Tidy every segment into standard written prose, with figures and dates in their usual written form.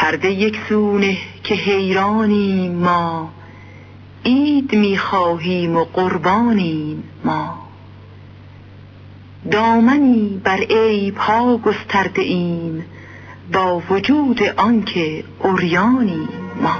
پرده یک سو نه که حیرانیم ما، عید می‌خواهیم و قربانیم ما. دامنی بر عیب‌ها گسترده ایم، با وجود آنکه عریانیم ما.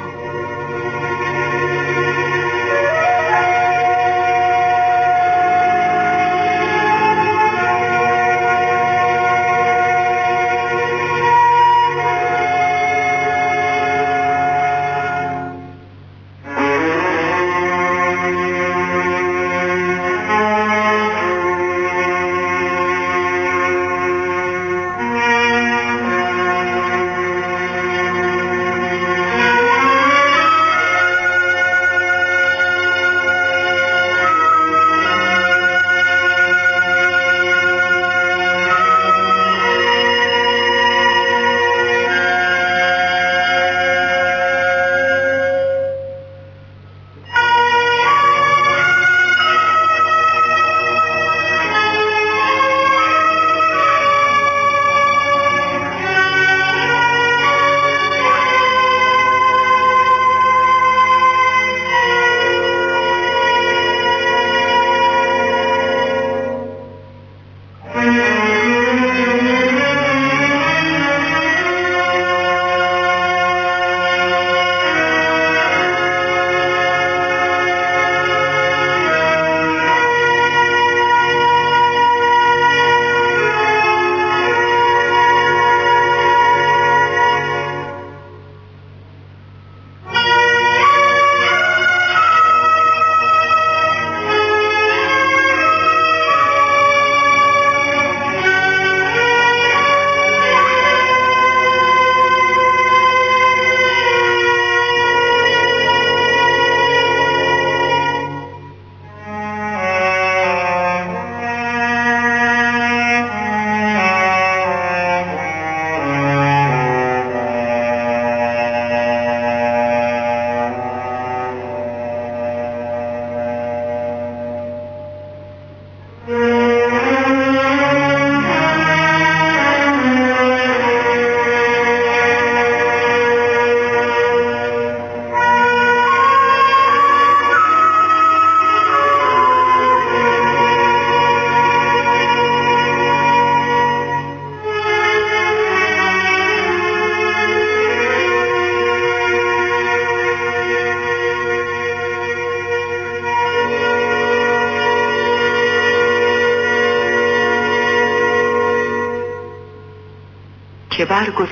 که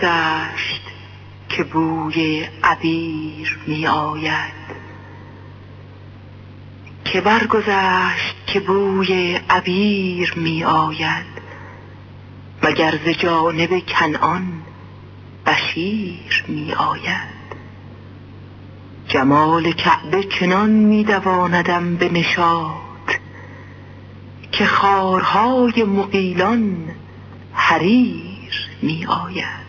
برگذشت که بوی عبیر می آید، که برگذشت که بوی عبیر می آید، مگر ز جانب کنعان بشیر می آید. جمال کعبه چنان می دواندم به نشاط، که خارهای مغیلان حریر می آید.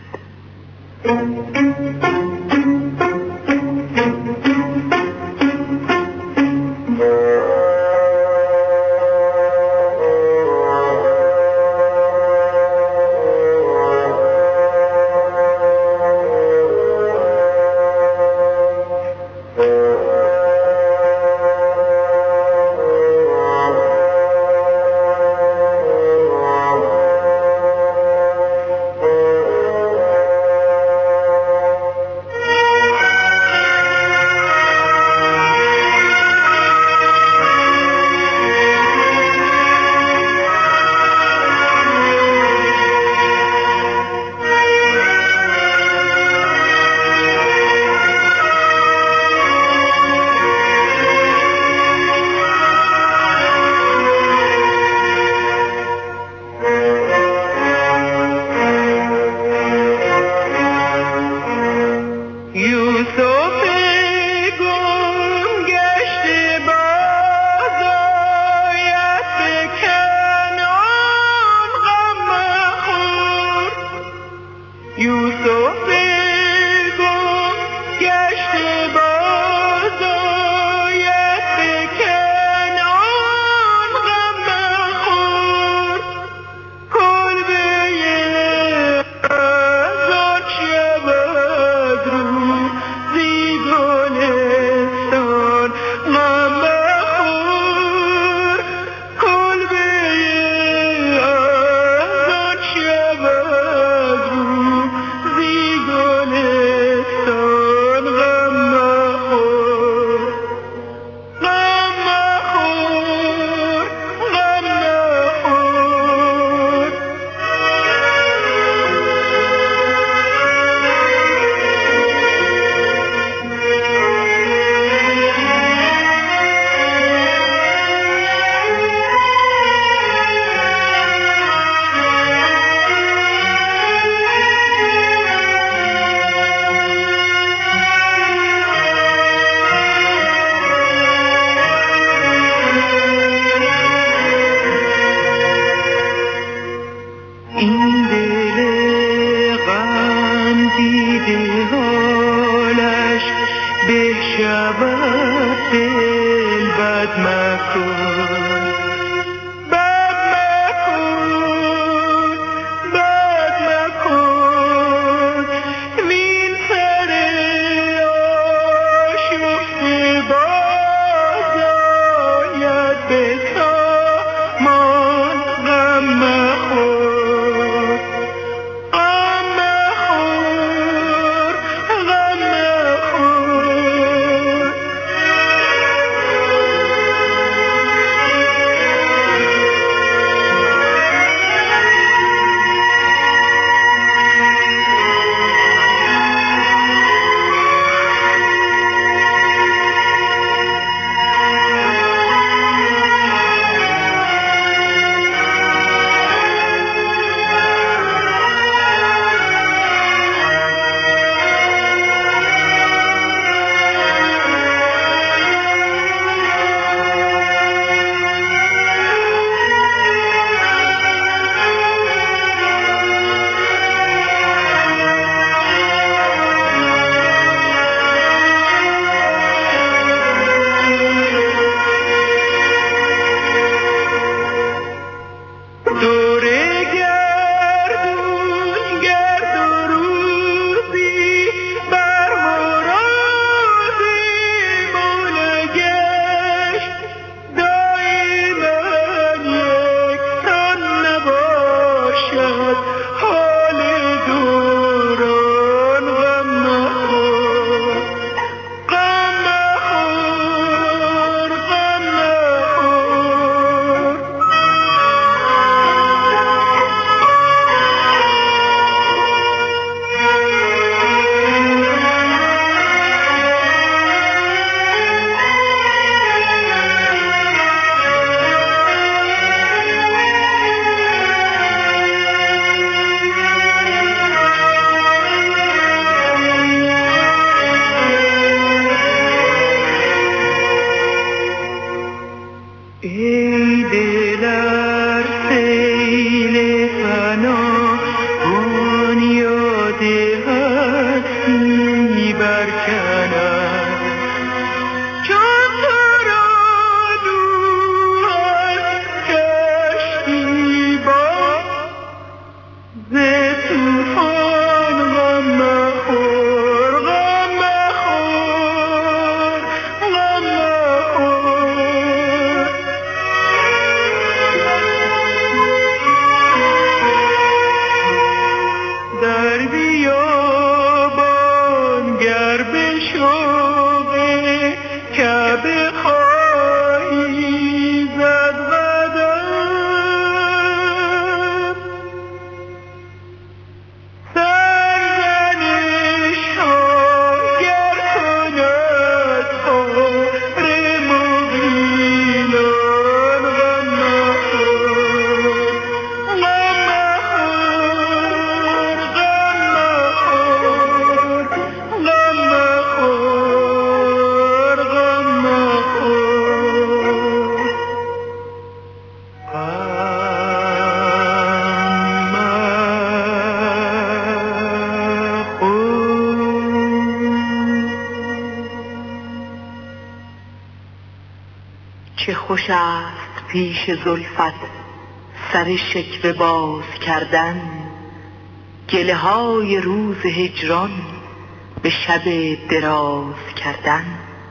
خوش است پیش زلفت سر شکوه باز کردن، گله های روز هجران به شب دراز کردن.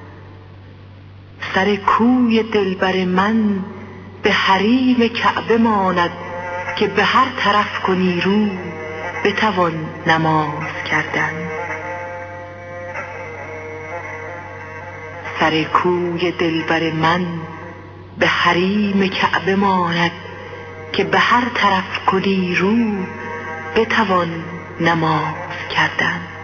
سر کوی دلبر من به حریم کعبه ماند، که به هر طرف کنی رو بتوان نماز کردن. سر کوی دلبر من به حریم کعبه ماند، که به هر طرف کنی رو بتوان نماز کردن.